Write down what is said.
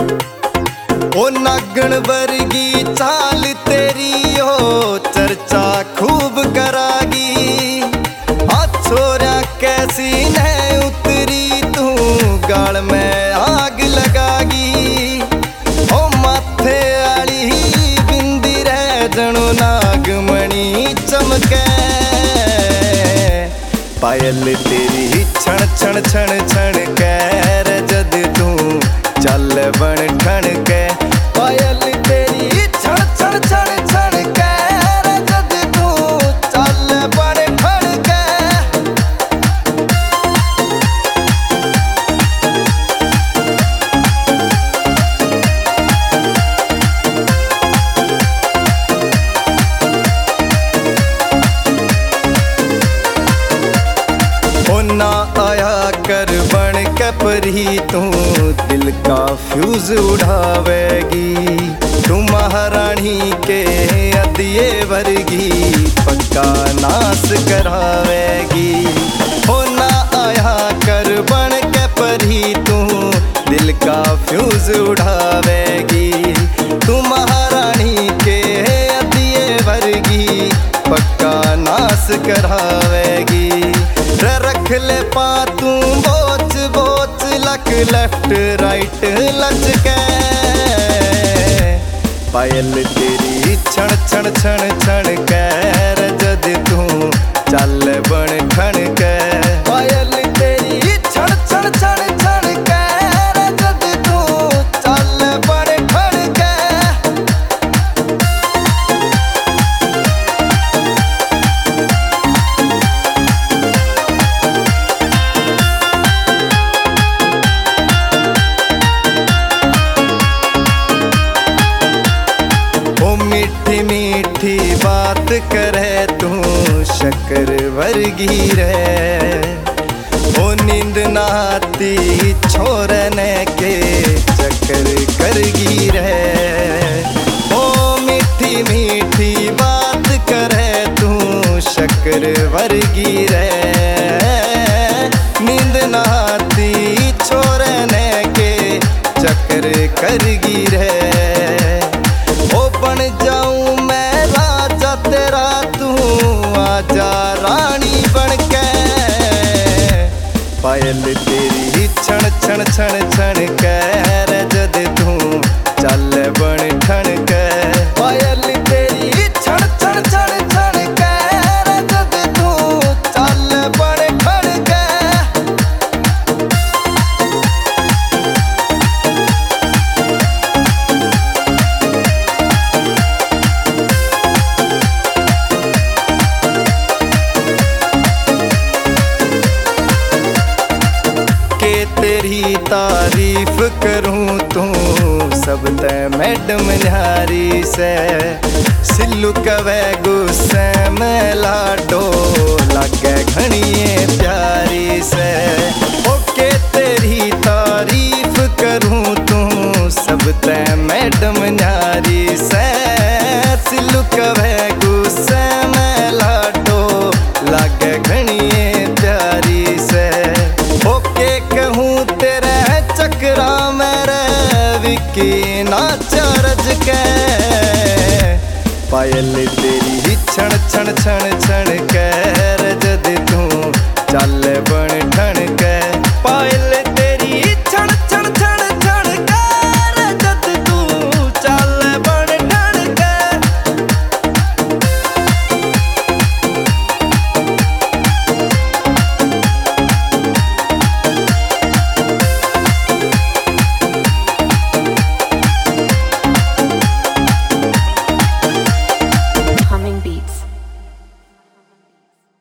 ओ नागण वर्गी चाल तेरी हो चर्चा खूब करागी। आ छोरा कैसी न उतरी तू गाल में आग लगागी। ओ माथे आली बिंदी रह जनो नागमणि चमके। पायल तेरी छण छण छण छण कैर जद तू चल बन ठण के। पायल तेरी छण छण छण छण कैर जद तू चल बन ठण के। ओ ना आया कर बन के परी तू दिल का फ्यूज उड़ावेगी। तू महारानी के अदिये वर्गी पक्का नाश करावेगी। हो ना आया कर बन के परी तू दिल का फ्यूज उड़ावेगी। तू महारानी के अदिये वर्गी पक्का नाश करावेगी। रख ले पा तू बोच बोच लक लेफ्ट राइट लचके। पायल तेरी छण छण छण छण कैर जद तू चल बन ठण के। पायल तेरी छण छण छण छण कैर जद तू चल बन ठण के। मीठी मीठी बात करे तू शक्कर वर्गी रे। ओ नींद नाती छोरने के चक्कर करगी रे। ओ मीठी मीठी बात करे तू शक्कर वर्गी रे। नींद नाती छोरने के चक्कर करगी रे। बन जाऊं मैं राजा तेरा तू आजा रानी बनके। पायल तेरी छण छण छण छण कैर जद तू चल बन ठण के। पायल तेरी छण छण छण छण कैर जद तू चल बन ठण के। तेरी तारीफ करूं तू सब ते मैडम न्यारी से। सिल्लू कवे गुस्से में लाडो लगे घणिए प्यारी से। ओके तेरी तारीफ करूं तू सब ते मैडम न्यारी से। सिल्लू कवे गुस्से में लाडो लगे घणिए प्यारी से। ओके कहूँ तेरे चक्रा मेरे विकी ना चरज के। पायल तेरी छण छण छण छण कैर जद तू चल बन ठण के। पायल